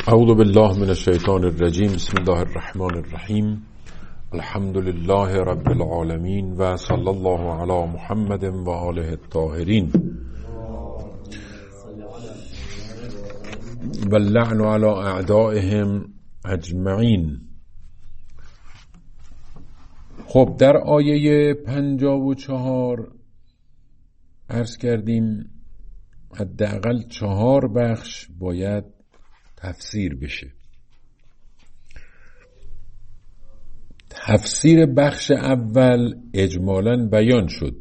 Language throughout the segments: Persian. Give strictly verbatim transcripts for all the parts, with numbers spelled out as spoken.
اعوذ بالله من الشیطان الرجیم. بسم الله الرحمن الرحیم. الحمد لله رب العالمین و صلی الله علی محمد و آله الطاهرین و اللعن علی اعدائهم اجمعین. خب در آیه پنجاه و چهار عرض کردیم حداقل چهار بخش باید تفسیر بشه. تفسیر بخش اول اجمالاً بیان شد.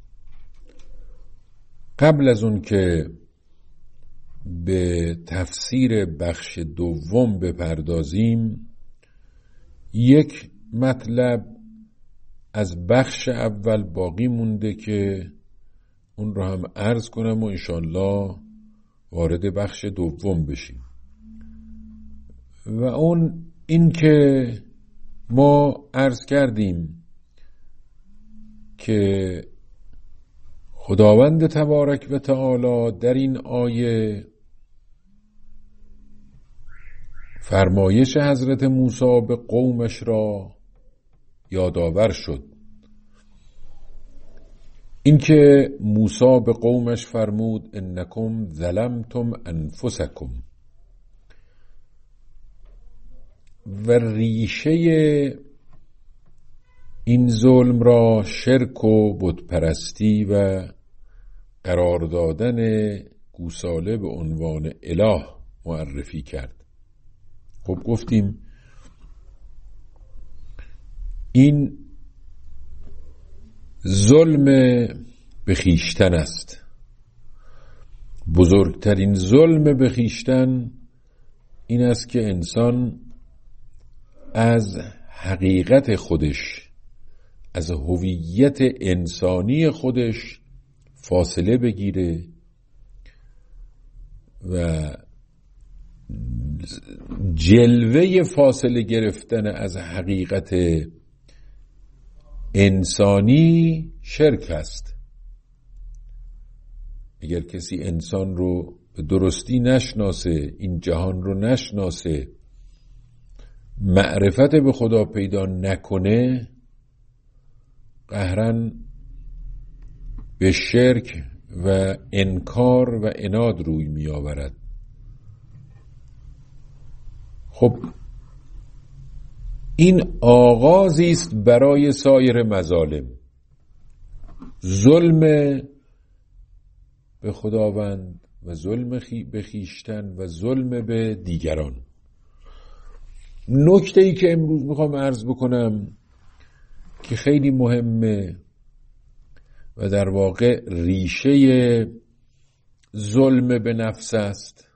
قبل از اون که به تفسیر بخش دوم بپردازیم، یک مطلب از بخش اول باقی مونده که اون رو هم عرض کنم و انشاءالله وارد بخش دوم بشیم، و اون این که ما عرض کردیم که خداوند تبارک و تعالی در این آیه فرمایش حضرت موسی به قومش را یادآور شد. این که موسی به قومش فرمود انکم ظلمتم انفسکم، و ریشه این ظلم را شرک و بتپرستی و قرار دادن گوساله به عنوان اله معرفی کرد. خب گفتیم این ظلم به خویشتن است. بزرگترین ظلم به خویشتن این است که انسان از حقیقت خودش، از هویت انسانی خودش فاصله بگیره و جلوه فاصله گرفتن از حقیقت انسانی شرک است. اگر کسی انسان رو به درستی نشناسه، این جهان رو نشناسه، معرفت به خدا پیدا نکنه، قهرن به شرک و انکار و عناد روی می آورد. خب این آغازی است برای سایر مظالم. ظلم به خداوند و ظلم به خویشتن و ظلم به دیگران. نکته ای که امروز میخوام عرض بکنم که خیلی مهمه و در واقع ریشه ظلم به نفس است،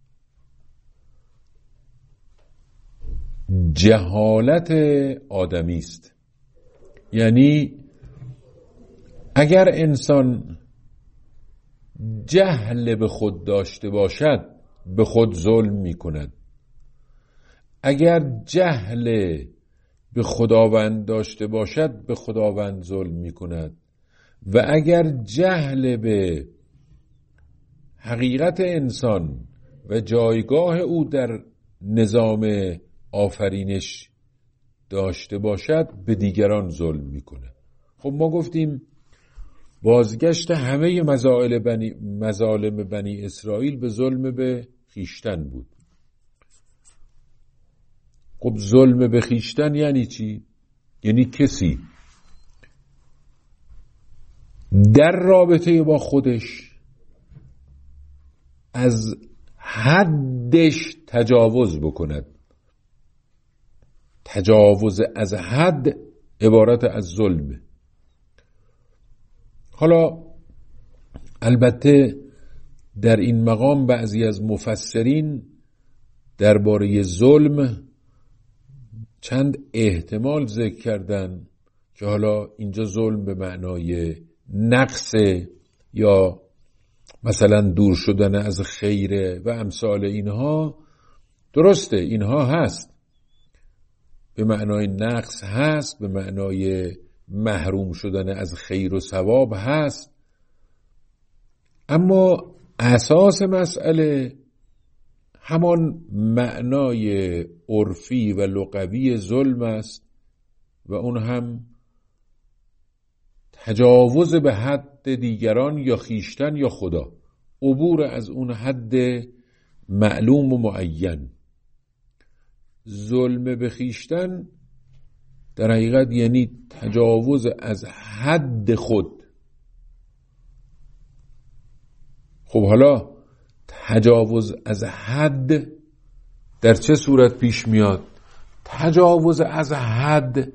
جهالت آدمی است. یعنی اگر انسان جهل به خود داشته باشد به خود ظلم میکند، اگر جهل به خداوند داشته باشد به خداوند ظلم می کند، و اگر جهل به حقیقت انسان و جایگاه او در نظام آفرینش داشته باشد به دیگران ظلم می کند. خب ما گفتیم بازگشت همه مظالم بنی, مظالم بنی اسرائیل به ظلم به خویشتن بود. خب ظلم به خویشتن یعنی چی؟ یعنی کسی در رابطه با خودش از حدش تجاوز بکند. تجاوز از حد عبارت از ظلم. حالا البته در این مقام بعضی از مفسرین درباره ظلم چند احتمال ذکر کردن که حالا اینجا ظلم به معنای نقص یا مثلا دور شدن از خیره و امثال اینها. درسته اینها هست، به معنای نقص هست، به معنای محروم شدن از خیر و ثواب هست، اما اساس مسئله همان معنای عرفی و لغوی ظلم است و اون هم تجاوز به حد دیگران یا خیشتن یا خدا، عبور از اون حد معلوم و معین. ظلم به خیشتن در حقیقت یعنی تجاوز از حد خود. خب حالا تجاوز از حد در چه صورت پیش میاد؟ تجاوز از حد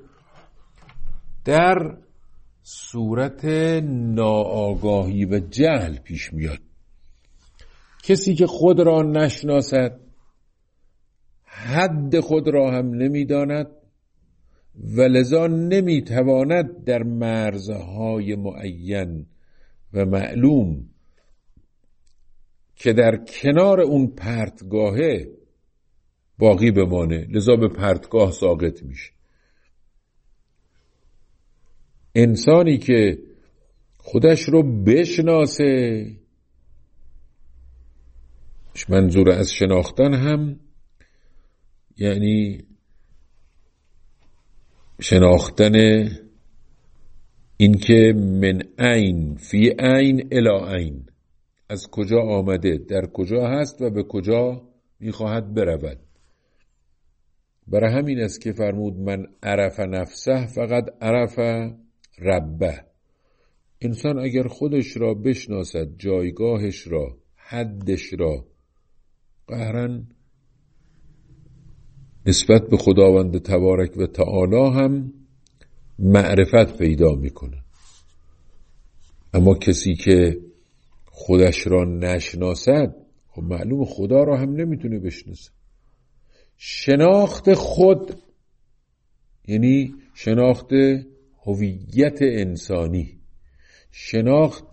در صورت ناآگاهی و جهل پیش میاد. کسی که خود را نشناسد، حد خود را هم نمیداند و لذا نمیتواند در مرزهای معین و معلوم که در کنار اون پرتگاهه باقی بمانه، لذا به پرتگاه ساقط میشه. انسانی که خودش رو بشناسه، منظور از شناختن هم یعنی شناختن این که من عین فی عین الی عین، از کجا آمده، در کجا هست و به کجا میخواهد برود. برای همین است که فرمود من عرف نفسه فقط عرف ربه. انسان اگر خودش را بشناسد، جایگاهش را، حدش را، قهرن نسبت به خداوند تبارک و تعالی هم معرفت پیدا میکنه. اما کسی که خودش را نشناسد، خب معلوم خدا را هم نمیتونه بشناسه. شناخت خود یعنی شناخت هویت انسانی، شناخت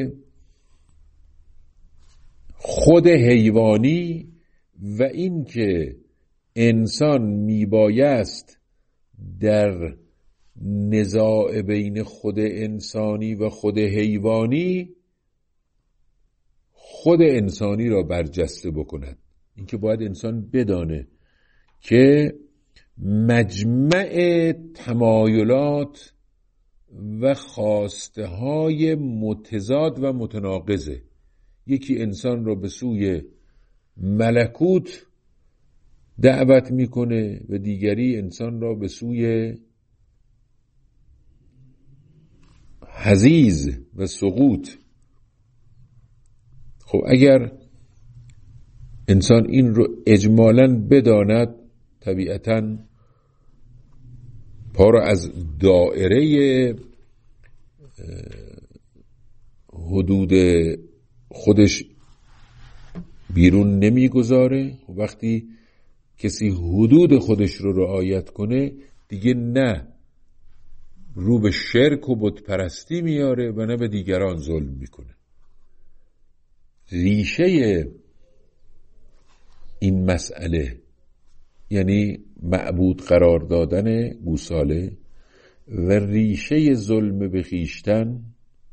خود حیوانی و این که انسان میبایست در نزاع بین خود انسانی و خود حیوانی خود انسانی را برجسته بکند. این که باید انسان بدانه که مجمع تمایلات و خواسته های متضاد و متناقضه. یکی انسان را به سوی ملکوت دعوت میکنه و دیگری انسان را به سوی حضیض و سقوط. خب اگر انسان این رو اجمالاً بداند، طبیعتاً پا را از دائره حدود خودش بیرون نمیگذاره. وقتی کسی حدود خودش رو رعایت کنه، دیگه نه رو به شرک و بت پرستی میاره و نه به دیگران ظلم میکنه. ریشه این مسئله یعنی معبود قرار دادن گوساله و ریشه ظلم به خویشتن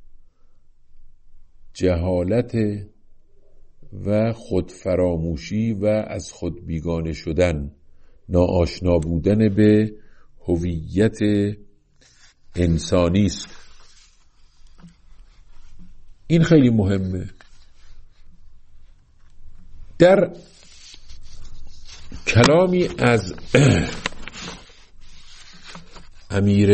جهالت و خودفراموشی و از خود بیگانه شدن، ناآشنا بودن به هویت انسانی است. این خیلی مهمه. در کلامی از امیر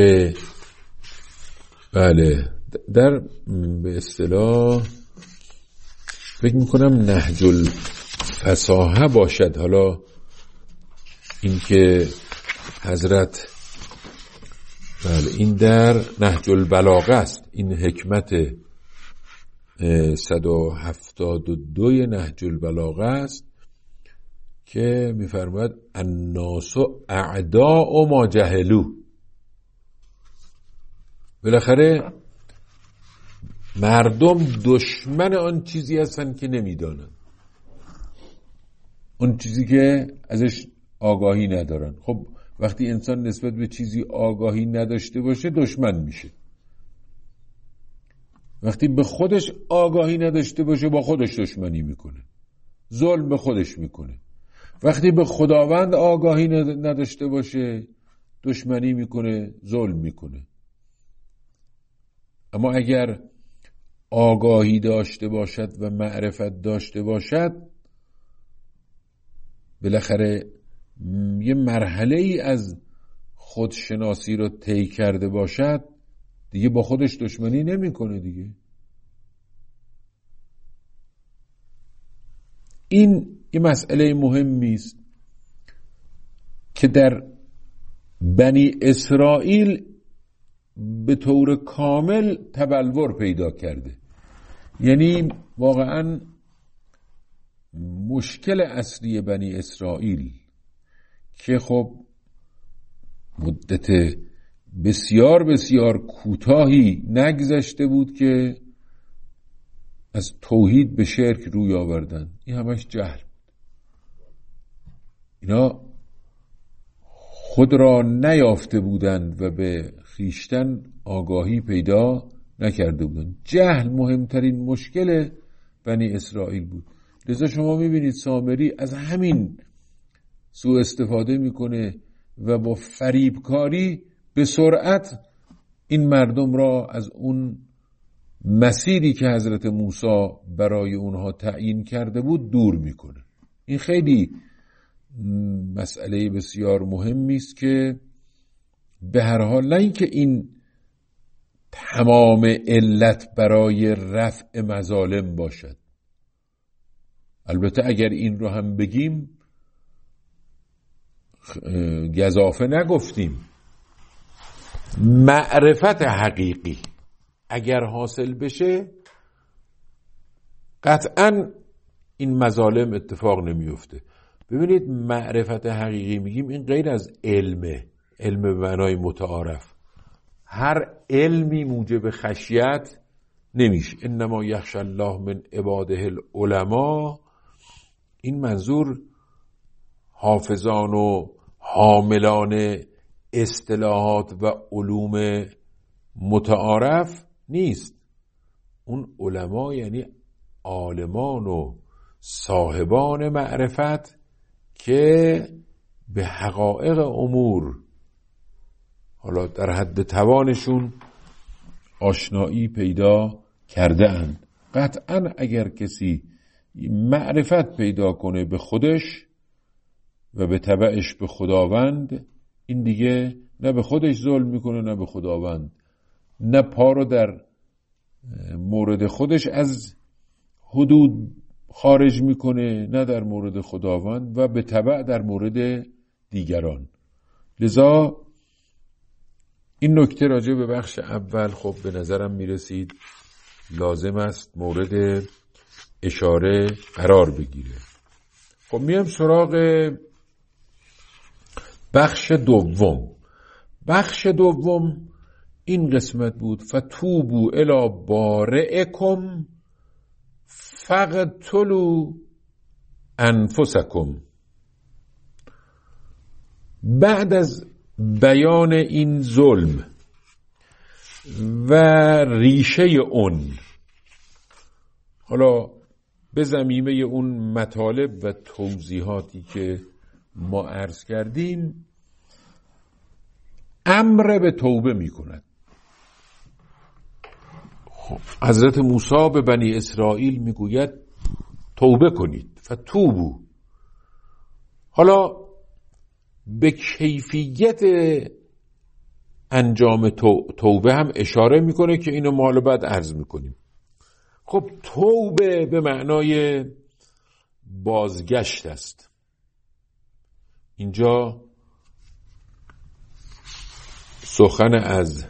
بله در به اصطلاح فکر میکنم نهج الفصاحه باشد، حالا این که حضرت بله این در نهج البلاغه است، این حکمت صد و هفتاد و دو نهج البلاغه است که میفرماید الناس اعداء ما جهلوا. بالاخره مردم دشمن آن چیزی هستن که نمیدانن، اون چیزی که ازش آگاهی ندارن. خب وقتی انسان نسبت به چیزی آگاهی نداشته باشه دشمن میشه. وقتی به خودش آگاهی نداشته باشه با خودش دشمنی میکنه، ظلم به خودش میکنه. وقتی به خداوند آگاهی نداشته باشه دشمنی میکنه، ظلم میکنه. اما اگر آگاهی داشته باشد و معرفت داشته باشد، بالاخره یه مرحله ای از خودشناسی رو طی کرده باشد، دیگه با خودش دشمنی نمیکنه دیگه. این یه مسئله مهمی است که در بنی اسرائیل به طور کامل تبلور پیدا کرده. یعنی واقعا مشکل اصلی بنی اسرائیل که خب مدت بسیار بسیار کوتاهی نگذشته بود که از توحید به شرک روی آوردن، این همش جهل بود. اینا خود را نیافته بودند و به خویشتن آگاهی پیدا نکرده بودند. جهل مهمترین مشکل بنی اسرائیل بود. لذا شما میبینید سامری از همین سوء استفاده میکنه و با فریبکاری به سرعت این مردم را از اون مسیری که حضرت موسی برای اونها تعیین کرده بود دور میکنه. این خیلی مسئله بسیار مهمی است که به هر حال نه اینکه این تمام علت برای رفع مظالم باشد. البته اگر این رو هم بگیم گزافه نگفتیم. معرفت حقیقی اگر حاصل بشه قطعاً این مظالم اتفاق نمیفته. ببینید معرفت حقیقی میگیم این غیر از علمه، علم به معنای متعارف. هر علمی موجب خشیت نمیشه. انما یخشی الله من عباده العلماء، این منظور حافظان و حاملان اصطلاحات و علوم متعارف نیست. اون علما یعنی عالمان و صاحبان معرفت که به حقایق امور حالا در حد توانشون آشنایی پیدا کرده اند. قطعا اگر کسی معرفت پیدا کنه به خودش و به تبعش به خداوند، این دیگه نه به خودش ظلم میکنه نه به خداوند، نه پا رو در مورد خودش از حدود خارج میکنه نه در مورد خداوند و به تبع در مورد دیگران. لذا این نکته راجع به بخش اول خب به نظرم میرسید لازم است مورد اشاره قرار بگیره. خب میام سراغ بخش دوم. بخش دوم این قسمت بود فتوبوا الی بارئکم فاقتلوا انفسکم. بعد از بیان این ظلم و ریشه اون، حالا به ضمیمه اون مطالب و توضیحاتی که ما عرض کردیم، امر به توبه می کند. حضرت موسی به بنی اسرائیل می گوید توبه کنید، فتوبوا. حالا به کیفیت انجام توبه هم اشاره میکنه که اینو ما حالا بعد عرض میکنیم. خب توبه به معنای بازگشت است. اینجا سخن از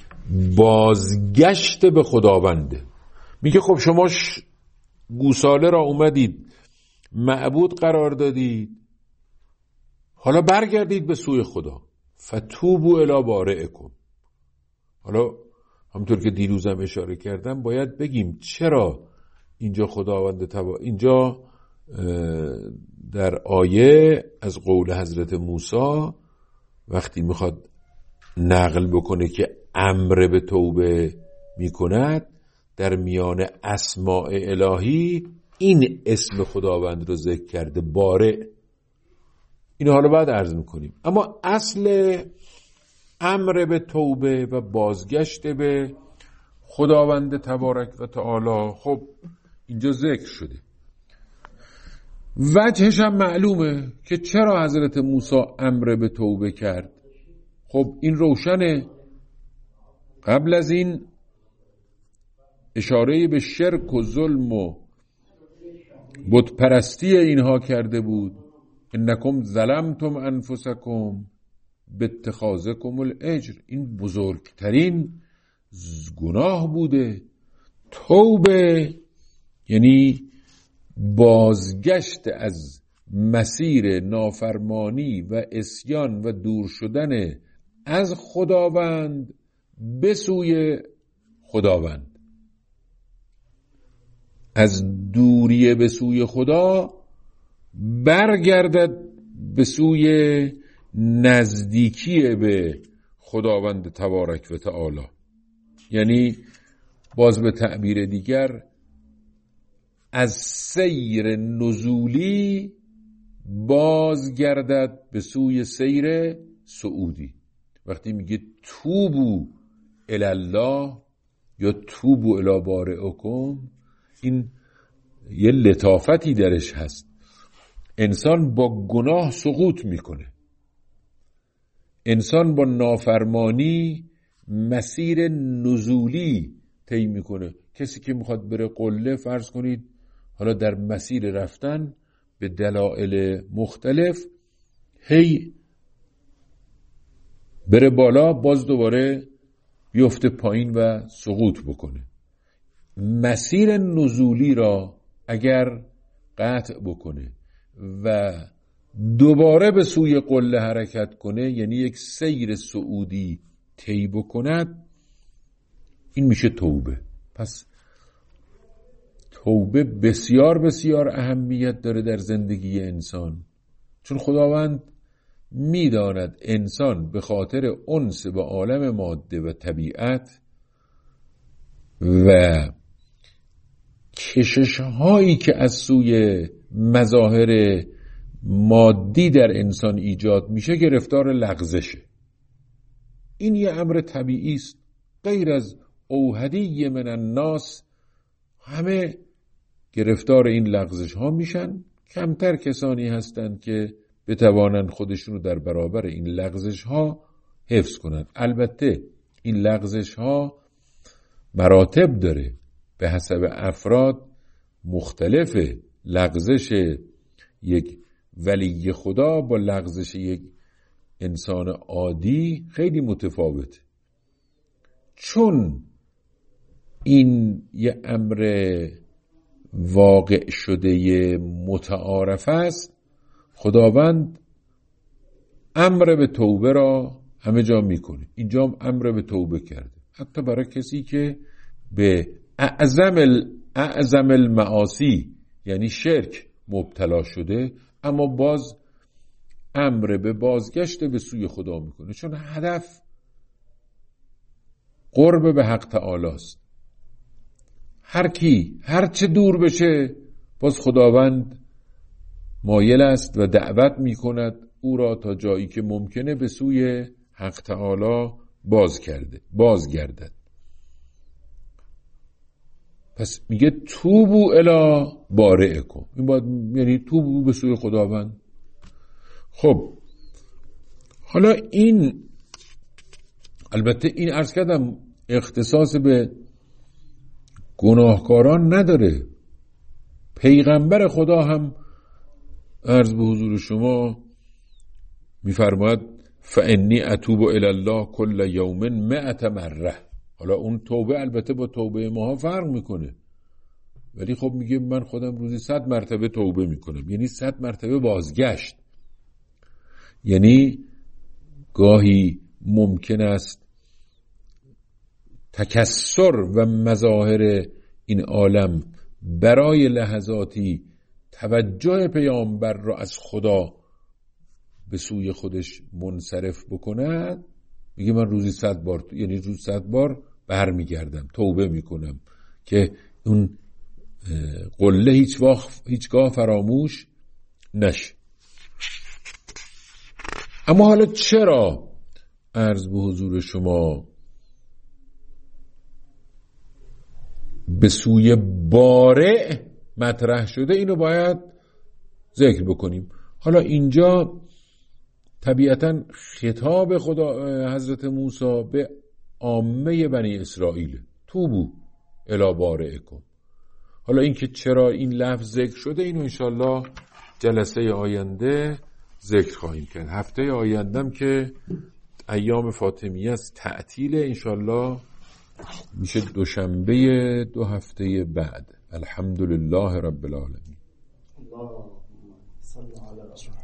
بازگشت به خداونده. میگه خب شما گوساله را اومدید معبود قرار دادید، حالا برگردید به سوی خدا. فتوبوا الی بارئکم. حالا همونطور که دیروزم اشاره کردم باید بگیم چرا اینجا خداوند تبا اینجا در آیه از قول حضرت موسی وقتی میخواد نقل بکنه که امر به توبه میکند، در میان اسماء الهی این اسم خداوند رو ذکر کرده، بارئ. اینها رو بعد عرض میکنیم. اما اصل امر به توبه و بازگشت به خداوند تبارک و تعالی خب اینجا ذکر شده. وجهش هم معلومه که چرا حضرت موسی امر به توبه کرد. خب این روشنه. قبل از این اشاره به شرک و ظلم و بت پرستی اینها کرده بود. انکم ظلمتم انفسکم باتخاذکم الاجر. این بزرگترین گناه بوده. توبه یعنی بازگشت از مسیر نافرمانی و عصیان و دور شدن از خداوند به سوی خداوند. از دوری به سوی خدا برگردد به سوی نزدیکی به خداوند تبارک و تعالی. یعنی باز به تعبیر دیگر از سیر نزولی بازگردد به سوی سیر صعودی. وقتی میگه توبو الی الله یا توبو الی بارئکم، این یه لطافتی درش هست. انسان با گناه سقوط میکنه، انسان با نافرمانی مسیر نزولی طی میکنه. کسی که میخواد بره قله، فرض کنید حالا در مسیر رفتن به دلایل مختلف هی بره بالا، باز دوباره بیفته پایین و سقوط بکنه. مسیر نزولی را اگر قطع بکنه و دوباره به سوی قله حرکت کنه، یعنی یک سیر صعودی طی بکند، این میشه توبه. پس توبه بسیار بسیار اهمیت داره در زندگی انسان، چون خداوند میداند انسان به خاطر انس با عالم ماده و طبیعت و کشش هایی که از سوی مظاهر مادی در انسان ایجاد میشه گرفتار لغزشه. این یه امر طبیعی است. غیر از اوحدی من الناس همه گرفتار این لغزش ها میشن. کمتر کسانی هستند که بتوانند خودشون رو در برابر این لغزش ها حفظ کنند. البته این لغزش ها مراتب داره، به حسب افراد مختلفه. لغزش یک ولی خدا با لغزش یک انسان عادی خیلی متفاوته. چون این یه امر واقع شده متعارف است، خداوند امر به توبه را همه جا میکنه. اینجا هم امر به توبه کرده، حتی برای کسی که به اعظم اعظم المعاصی یعنی شرک مبتلا شده، اما باز امر به بازگشت به سوی خدا میکنه، چون هدف قرب به حق تعالی است. هر کی هر چه دور بشه، باز خداوند مایل است و دعوت میکند او را تا جایی که ممکنه به سوی حق تعالی باز کرده بازگردد. پس میگه توبو الی بارئکم، این باید یعنی توبو به سوی خداوند. خب حالا این البته این عرض کردم اختصاص به گناهکاران نداره. پیغمبر خدا هم عرض به حضور شما میفرماید فانی اتوب الی الله کل یوم مئة مره. حالا اون توبه البته با توبه ما فرق میکنه، ولی خب میگه من خودم روزی صد مرتبه توبه میکنم، یعنی صد مرتبه بازگشت. یعنی گاهی ممکن است تکثر و مظاهر این عالم برای لحظاتی توجه پیامبر را از خدا به سوی خودش منصرف بکند. میگه من روزی صد بار، یعنی روز صد بار برمیگردم توبه میکنم که اون قله هیچ وقت هیچگاه فراموش نشه. اما حالا چرا عرض به حضور شما به سوی بارع مطرح شده اینو باید ذکر بکنیم. حالا اینجا طبیعتاً خطاب خدا حضرت موسی به عامه بنی اسرائیل، توبو الی بارئکم. حالا اینکه چرا این لفظ ذکر شده اینو انشالله جلسه آینده ذکر خواهیم کرد. هفته آیندم که ایام فاطمیه است تعطیل، انشالله میشه دوشنبه دو هفته بعد. الحمدلله رب العالمین. اللهم صل علی رسول